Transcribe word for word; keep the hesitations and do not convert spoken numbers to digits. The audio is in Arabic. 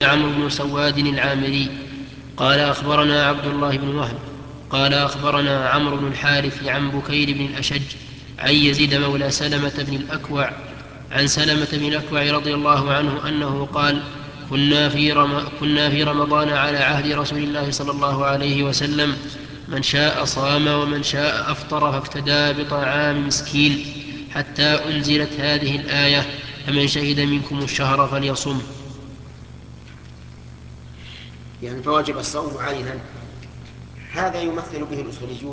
عمرو بن سواد العامري قال أخبرنا عبد الله بن وهب قال أخبرنا عمرو بن الحارث عن بكير بن الأشج عن يزيد مولى سلمة بن الأكوع عن سلمة بن الأكوع رضي الله عنه أنه قال كنا في, رم... كنا في رمضان على عهد رسول الله صلى الله عليه وسلم من شاء صام ومن شاء أفطر فافتدى بطعام مسكين حتى أنزلت هذه الآية فمن شهد منكم الشهر فليصم. يعني فواجب الصوم عينا. هذا يمثل به الأصوليون